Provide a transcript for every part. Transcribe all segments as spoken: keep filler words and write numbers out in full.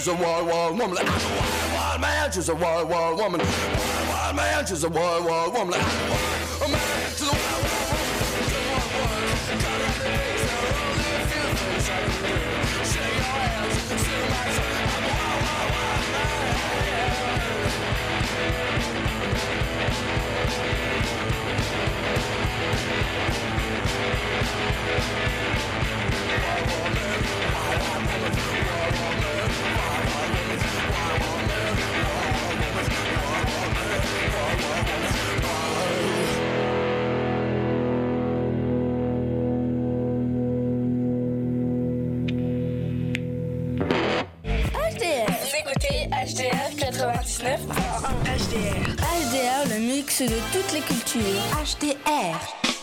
she's a wild, wild woman. Like, I'm a wild, wild man, she's a wild, wild woman. Wild, wild man, she's a wild, wild woman. Like, I'm a wild man, she's a wild, wild woman. Shake your hands, sing my song. I'm a wild, wild, wild man. H D R quatre-vingt-dix-neuf point un. H D R. H D R, le mix de toutes les cultures. H D R.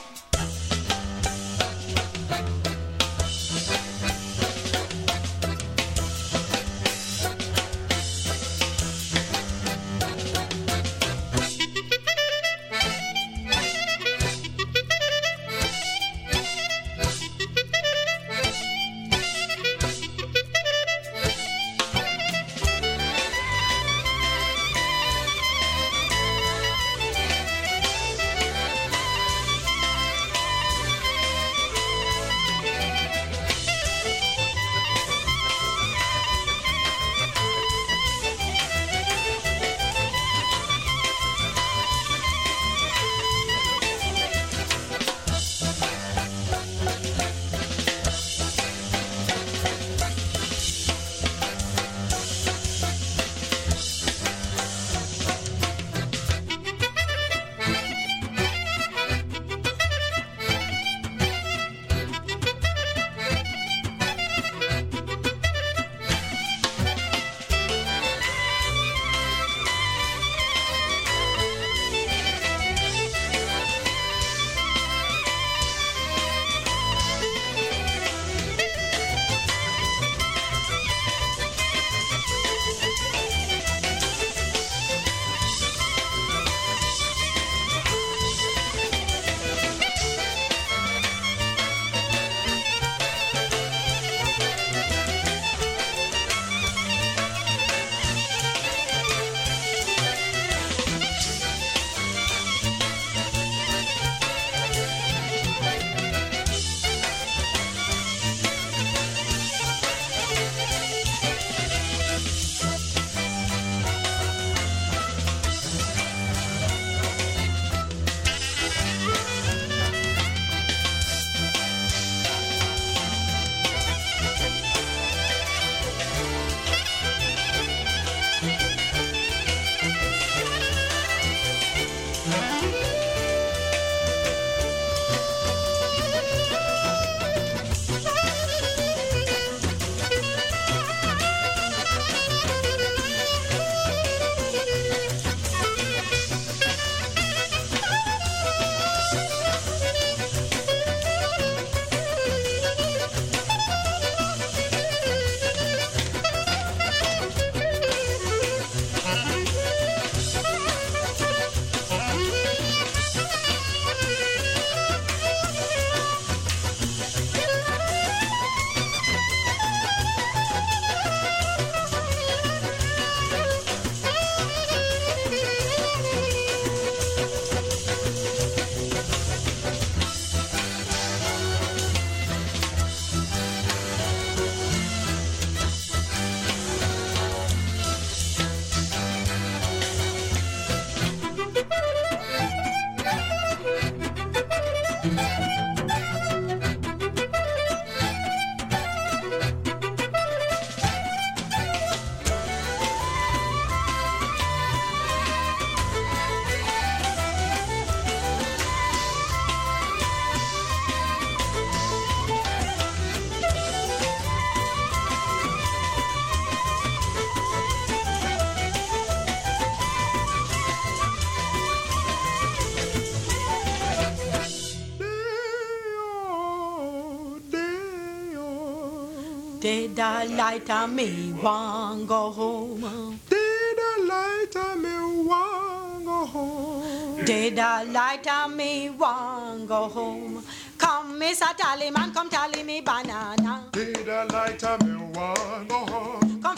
Did the light on me want go home? Did the light on me want go home? Did the light on me want go home? Come, Mister Tallyman, come tally me banana. Did the light on me want go home? Come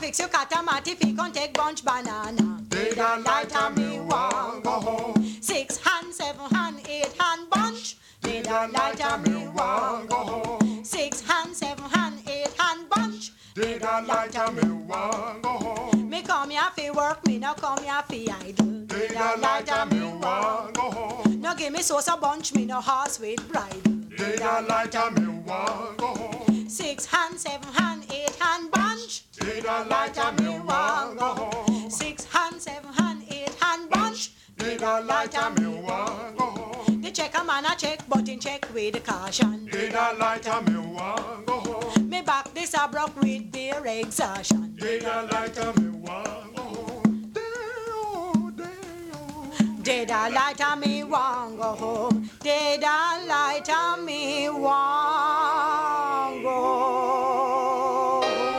fix your catamati fi con take bunch banana. Daylight and me want go home. Six hand, seven hand, eight hand bunch. Daylight and me want go home. Six hand, seven hand, eight hand bunch. Daylight and me want go home. Me come here fi work, me no come here fi idle. Daylight and me want go home. No give me sauce a bunch, me no horse with bridle. Daylight and me want go home. Six hand, seven hand, eight hand bunch. Daylight and me want go home. Six hand, seven hand, eight hand bunch. Daylight and me want go home. The check a man a check, but in check with the caution. Daylight and me want go home. Me back this a broke with beer exhaustion. Daylight and me want go home. Day-oh, day-oh. Daylight and me want go home. Daylight and me want go home.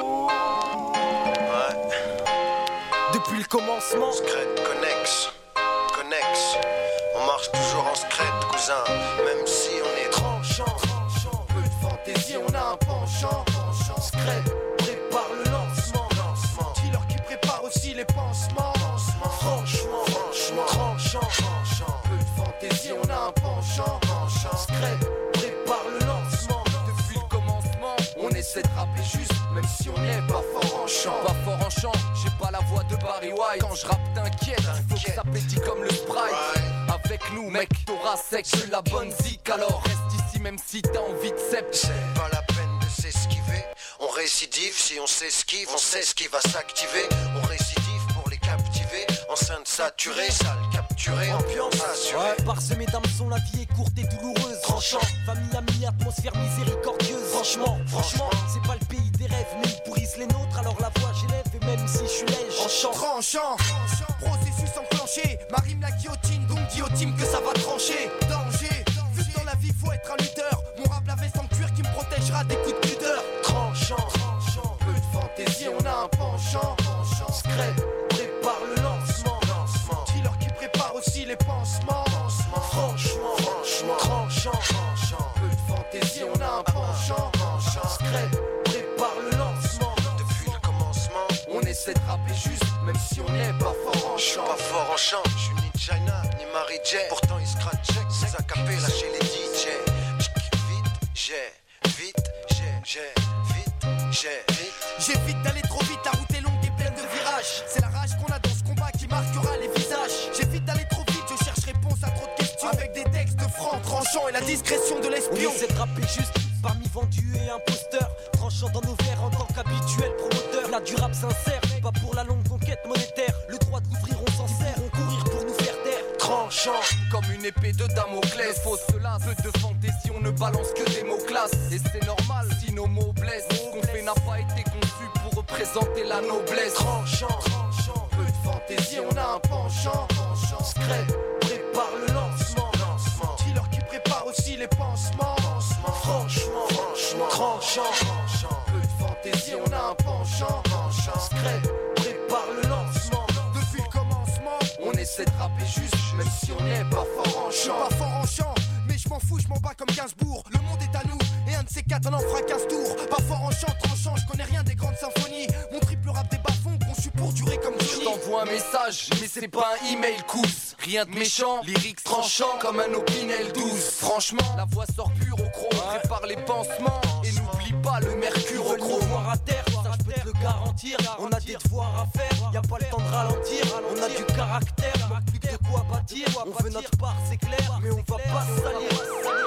Ouais. Depuis le commencement, Scred, connexe, connexe. On marche toujours en scred, cousin. Même si on est tranchant, peu de fantaisie, on a un penchant. Scred, prépare le lancement. Dis-leur qui prépare aussi les pansements. Franchement, franchement, tranchant, peu de fantaisie, on a un penchant. Scred, prépare le lancement. Depuis le commencement, on essaie de rapper juste, même si on n'est pas fort en chant. Pas fort en chant, j'ai pas la voix de Barry White. Quand je rappe, t'inquiète, il faut que ça pétille comme le Sprite. Avec nous, mec, t'auras sec de la bonne zik. Alors reste ici, même si t'as envie de cep. C'est pas la peine de s'esquiver. On récidive si on s'esquive, on sait ce qui va s'activer. On récidive pour les captiver. Enceinte saturée, salle capturée, ambiance assurée. Ouais, parsemé d'hameçons, la vie est courte et douloureuse. Tranchant, famille, amis, atmosphère miséricordieuse. Franchement, franchement, c'est pas le pays des rêves, mais ils pourrissent les nôtres. Alors la voix j'élève et même si je suis lège en chant. Tranchant, processus enclenché. Ma rime la guillotine, donc guillotine que ça va trancher. Danger, vu que dans la vie faut être un lutteur. Mon rap la veste en cuir qui me protégera des coups de pudeur. Tranchant, peu de fantaisie, on a un penchant. Scred, prépare le lancement. Dis-leur qui prépare aussi les pansements. Franchement, franchement, tranchant, peu de fantaisie, on a un penchant. Scred, prépare le lancement. Depuis le commencement, On essaie de rapper juste, même si on n'est pas fort en je suis chant. pas fort en chant, je suis ni China, ni Mary J. Pourtant ils scratchent, ces acapellas chez les D J. Tchic, vite, j'ai, vite, j'ai, j'ai, vite, j'ai, vite. J'évite d'aller trop vite, la route est longue et pleine de virages. C'est la rage qu'on a dans ce combat qui marquera les visages. J'évite d'aller trop vite, je cherche réponse à trop de questions. Avec des textes francs, tranchants et la discrétion de On l'espion. essaie de rapper juste, parmi vendus et imposteurs. Tranchant dans nos verres en tant qu'habituel promoteur. Là du rap sincère, pas pour la longue conquête monétaire. Le droit d'ouvrir on s'en sert, on courir pour nous faire taire. Tranchant, comme une épée de Damoclès. Faux cela, peu de fantaisie, on ne balance que des mots classes. Et c'est normal si nos mots blessent. Ce qu'on fait n'a pas été conçu pour représenter la noblesse. Tranchant, peu de fantaisie, on a un penchant. Scred, prépare le lancement. Dis-leur qui prépare aussi les pansements. Franchement, franchement, tranchant, peu de fantaisie, on a un penchant. Scred, prépare le lancement. Depuis le commencement, On essaie de rapper juste, même si on n'est pas fort en je suis chant. pas fort en chant, mais je m'en fous, je m'en bats comme Gainsbourg. Le monde est à nous, et un de ces quatre on en fera quinze tours. Pas fort en chant, tranchant, je connais rien des grandes symphonies. Mon triple rap des bas-fonds, conçu pour durer comme Je Johnny. t'envoie un message, mais c'est pas un email cousse. Rien de méchant, lyrics tranchant comme un Opinel douze. Franchement, la voix sort pure au croc, prépare les pansements. Et n'oublie pas le mercure au croc. Voir à terre, ça je peux te le garantir. On a des devoirs à faire, y a pas le temps de ralentir. On a du caractère, plus que de quoi bâtir. On veut notre part, c'est clair, mais on va pas se salir.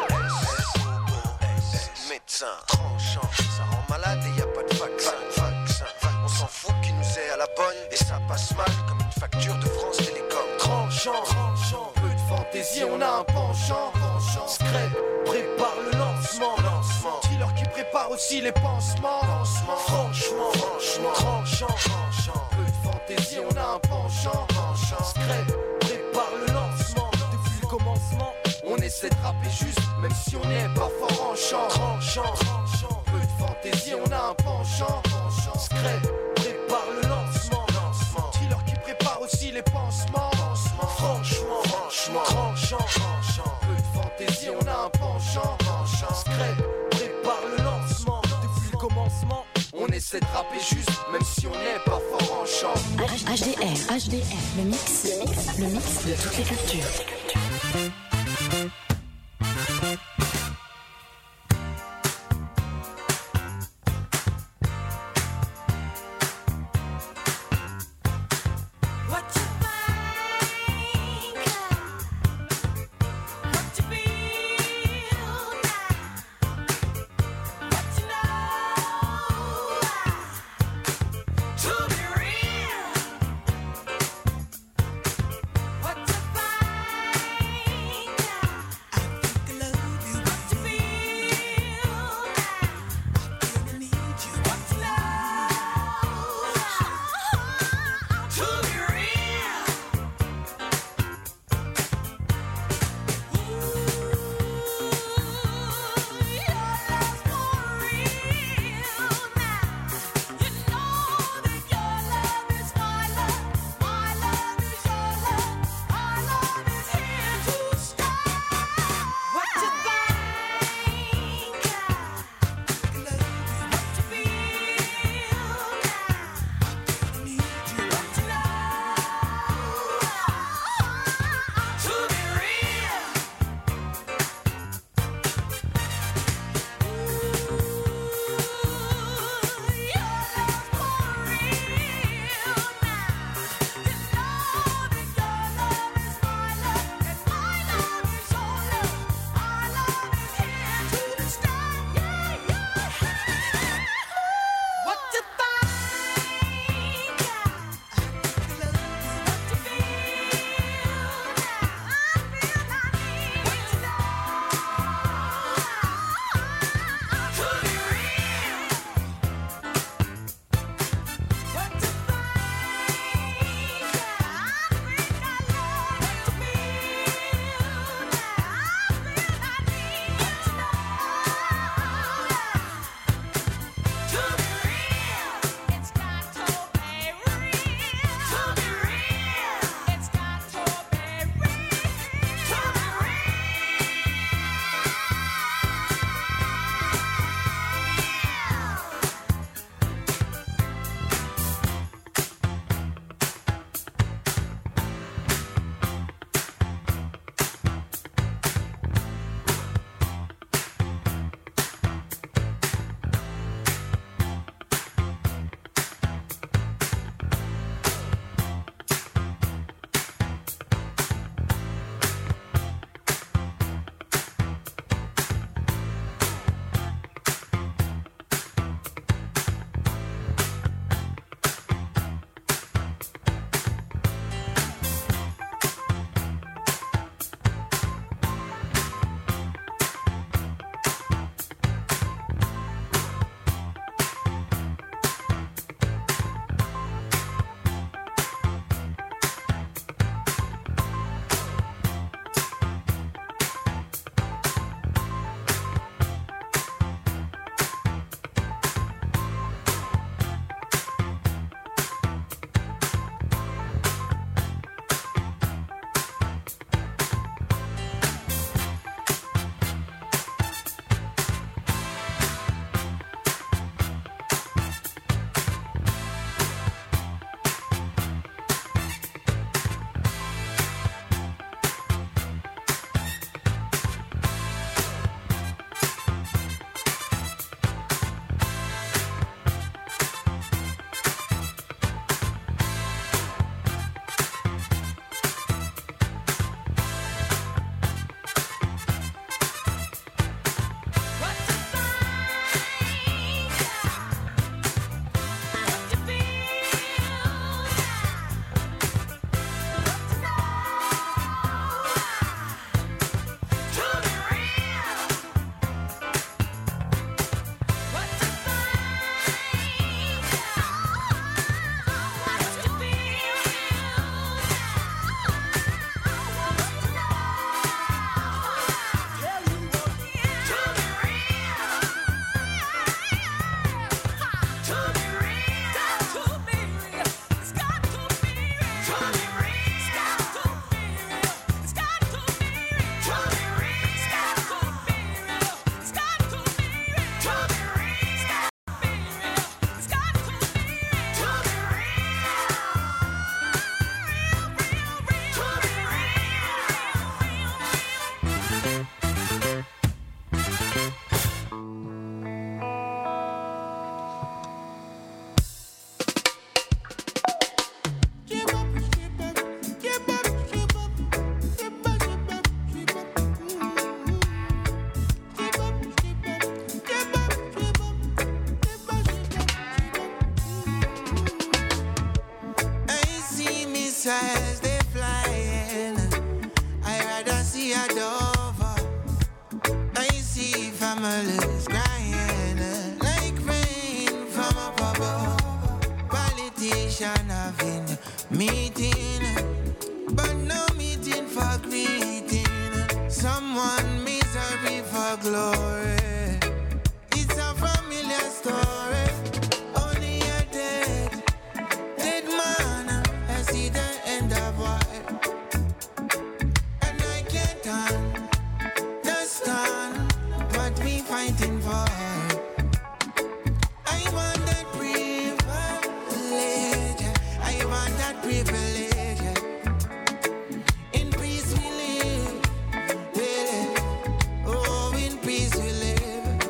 Médecin, tranchant, ça rend malade et y a pas de vaccin. Vaccin, on s'en fout qui nous est à la bonne. Et ça passe mal comme une facture de France Télécom. Tranchant, peu de fantaisie, on a un penchant. Scred, prépare le lancement. Dis-leur qui prépare aussi les pansements. Franchement, franchement, tranchant, peu de fantaisie, on a un penchant. Scred, prépare le lancement. Depuis le commencement, on essaie de rapper juste, même si on n'est pas fort en chant. Tranchant, peu de fantaisie, on a un penchant. Scred, prépare le lancement. Dis-leur qui prépare aussi les pansements. Franchement, franchement, tranchant, peu de fantaisie, on a un penchant. Scred, prépare le lancement. Depuis le commencement, On essaie de rapper juste, même si on n'est pas fort en chant. H D R, H D R, le mix, le mix, le mix de toutes les cultures. What you find glory. It's a familiar story. Only a dead, dead man. I see the end of war. And I can't understand what we fighting for. I want that privilege. I want that privilege. In peace we live. We live. Oh, in peace we live.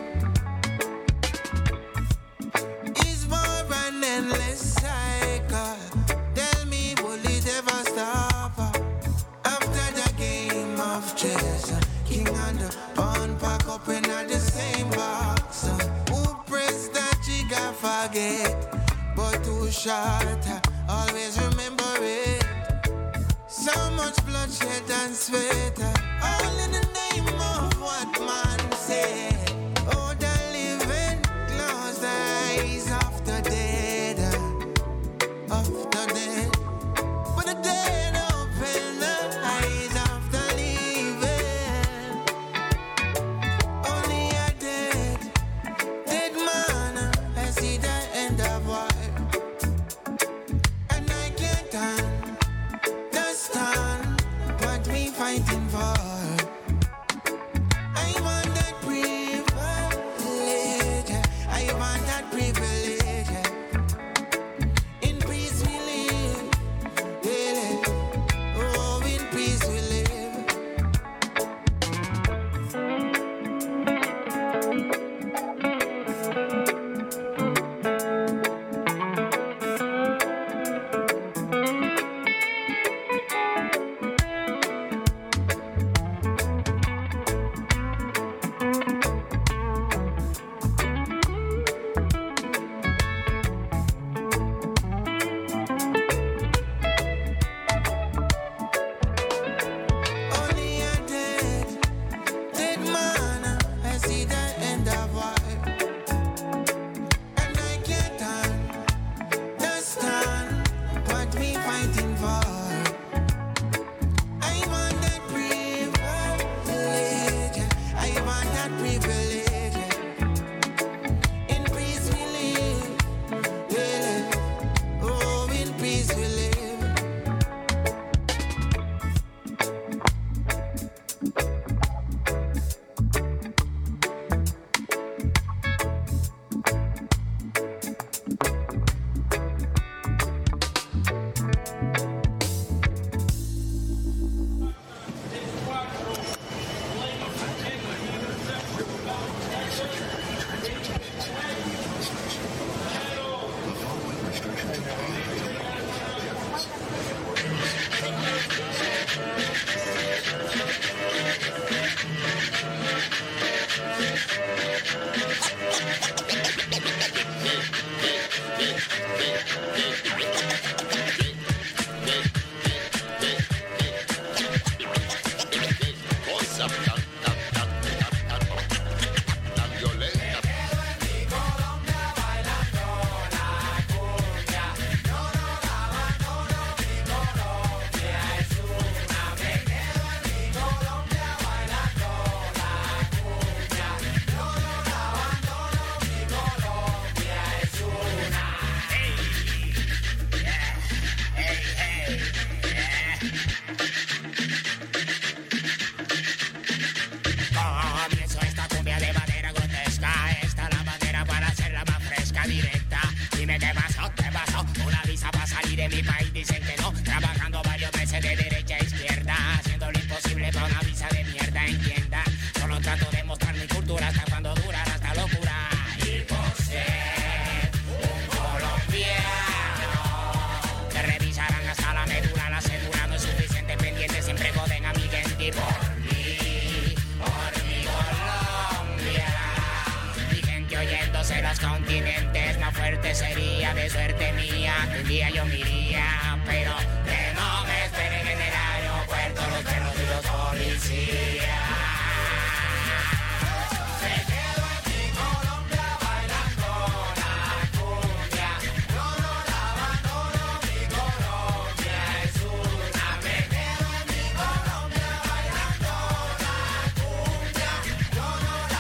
Is more an endless cycle. Tell me, will it ever stop? After the game of chess, king and the pawn pack up in the same box. Who pressed that trigger forget, but too short. Always remember it. So much bloodshed and sweat, all in the name of what man said. Oh, the living close the eyes of the dead, of the dead. But the dead open the eyes of the living. Only a dead, dead man. I see the end of war. And I can't understand what we fighting for. I want that privilege. I want that privilege. In peace we live. We live. Oh, in peace we live. Only a dead, dead man. I see the end of war. And I can't understand what we fighting for. I want that privilege. I want that privilege. In peace we live. We live. Oh, in peace we live. Comienzo esta cumbia de manera grotesca. Esta es la manera para hacerla más fresca, directa. Dime qué pasó, qué pasó. Una visa para salir de mi país, dicen que no. Trabajando varios meses de derecha a izquierda, haciendo lo imposible para una visa de mierda, entienda. Solo trato de mostrar mi cultura hasta cuando dura esta locura. Y por ser un colombiano, te revisarán hasta la médula. La cédula no es suficiente, pendiente, siempre joden a mi gente. Por mí, por mi Colombia, mi gente oyéndose los continentes. Más fuerte sería de suerte mía, que un día yo me iría, pero que no me esperen en el aeropuerto los perros y los policías. Me quedo en mi Colombia bailando la cumbia. Yo no la abandono, mi Colombia es una. Me quedo en mi Colombia bailando la cumbia. Yo no la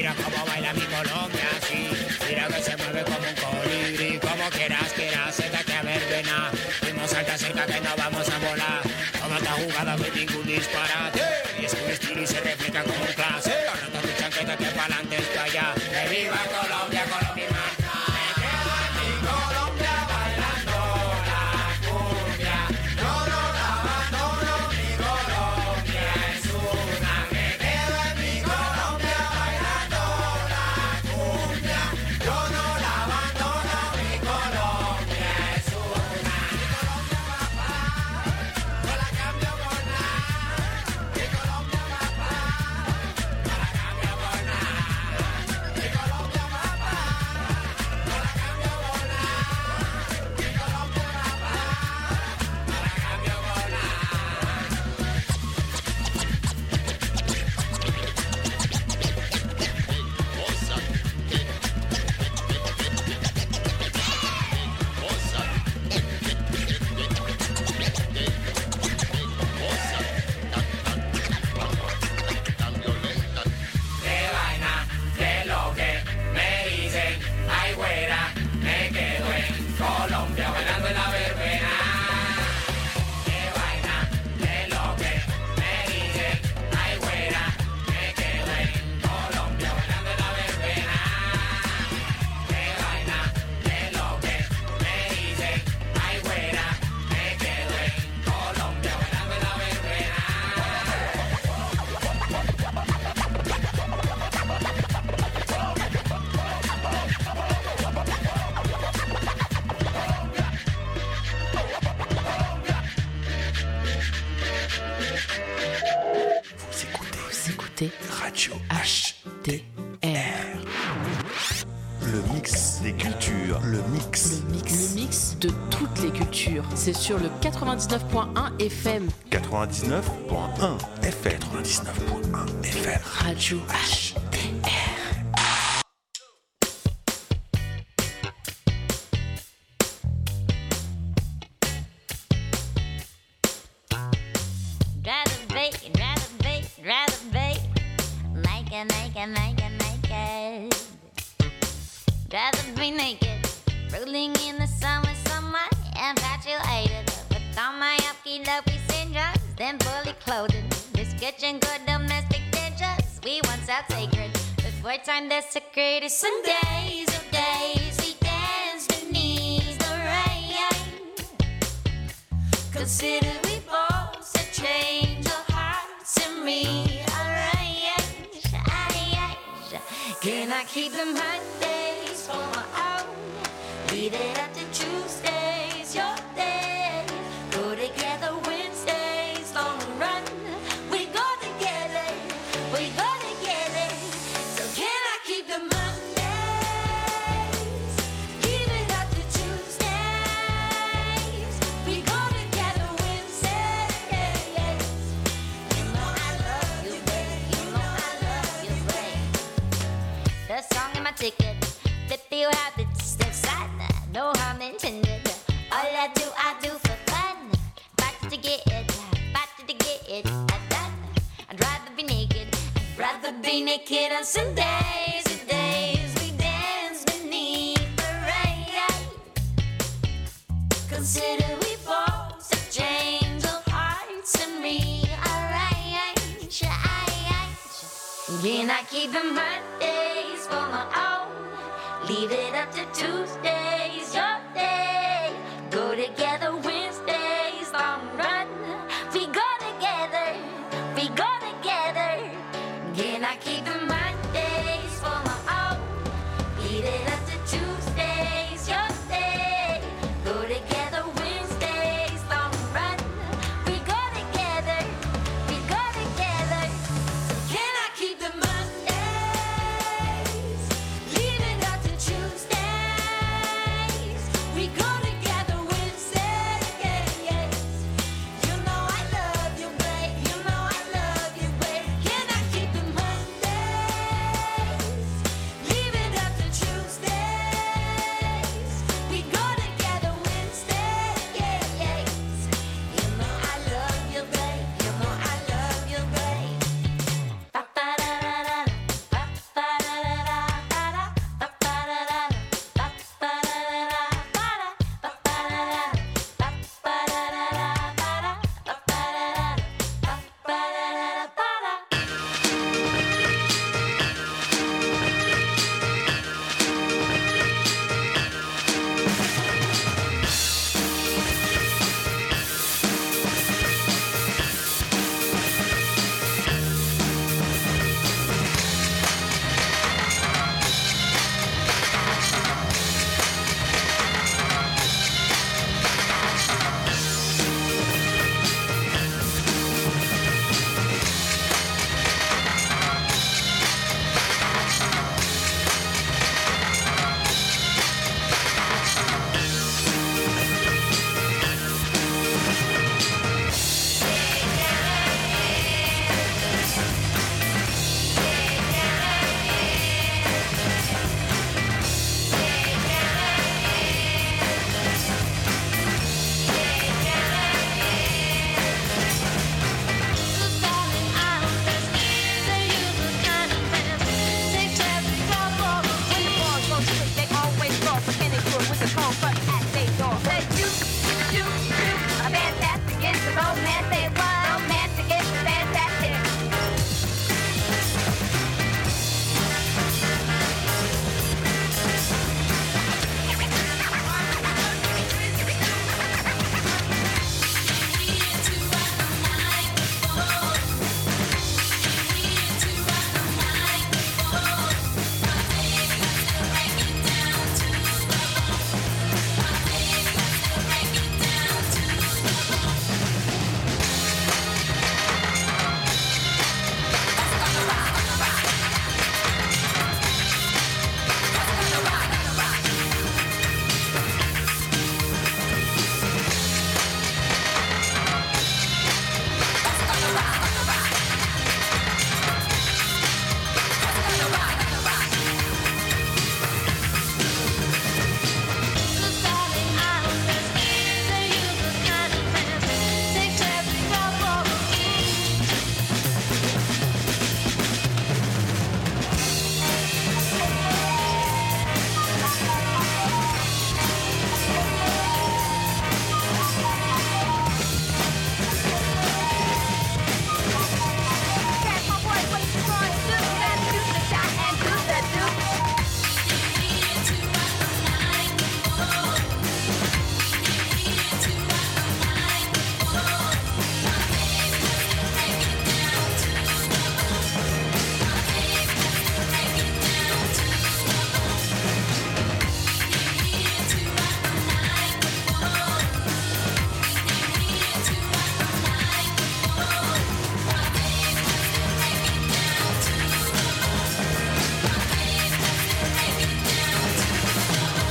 Mira cómo baila mi Colombia, sí. Mira que se mueve como un colibrí. Como quieras, quieras, acércate a ver, vena. Primo, salta cerca que no vamos a volar. Como esta jugada no hay ningún disparate. Y es un estilo y se refleja con clase. Ahora tu chanqueta que pa'lante es pa' allá. ¡Que viva Colombia, Colombia! Radio H T R. Le mix des cultures. Le mix. Le mix. Le mix de toutes les cultures. C'est sur le quatre-vingt-dix-neuf point un F M. quatre-vingt-dix-neuf point un F M. quatre-vingt-dix-neuf point un F M. Radio H T R. Make it, make it, make it. Rather be naked, rolling in the sun with someone infatuated. With all my uppy dopey syndromes, then fully clothed. Description good domestic dangers, we once out sacred. Before time desecrated, some days of days we dance beneath the rain. Consider we both a change of hearts in me. Can I keep them Mondays for my own? Leave it up to Tuesdays, your day. Go together Wednesdays, long run. We go together, we go together. So can I keep them Mondays? Keep it up to Tuesdays. We go together Wednesdays. You know I love you, babe. You know I love you, babe. The song in my ticket, fifty habits, step side, no harm intended. All I do, I do for fun. Back to get it, back to get it, done. I'd rather be naked, I'd rather be naked on some days, the days we dance beneath the rain. Consider we both a change of hearts and rearrange. Can I keep them Mondays for my own? Leave it up to Tuesdays, your